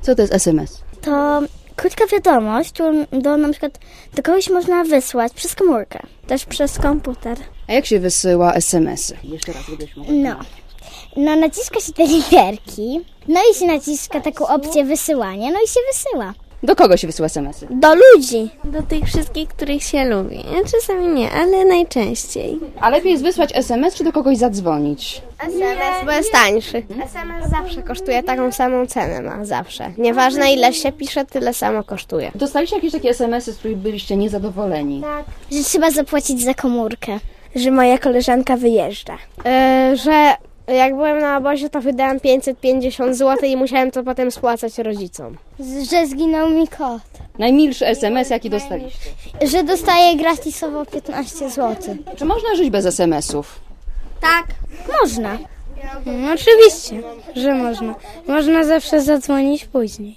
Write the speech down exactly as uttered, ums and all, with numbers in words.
Co to jest es em es? To krótka wiadomość, którą do, na przykład do kogoś można wysłać przez komórkę. Też przez komputer. A jak się wysyła es em esy? Jeszcze raz, gdybyś mogła. No. No naciska się te literki, no i się naciska taką opcję wysyłania, no i się wysyła. Do kogo się wysyła es em esy? Do ludzi. Do tych wszystkich, których się lubi. Czasami nie, ale najczęściej. A lepiej jest wysłać es em es, czy do kogoś zadzwonić? es em es, bo jest tańszy. es em es zawsze kosztuje taką samą cenę, ma zawsze. Nieważne ile się pisze, tyle samo kosztuje. Dostaliście jakieś takie es em esy, z których byliście niezadowoleni? Tak. Że trzeba zapłacić za komórkę. Że moja koleżanka wyjeżdża. Yy, że jak byłem na obozie, to wydałem pięćset pięćdziesiąt złotych i musiałem to potem spłacać rodzicom. Że zginął mi kot. Najmilszy es em es, jaki dostaliście? Że dostaję gratisowo piętnaście złotych. Czy można żyć bez es em esów? Tak. Można. No, oczywiście, że można. Można zawsze zadzwonić później.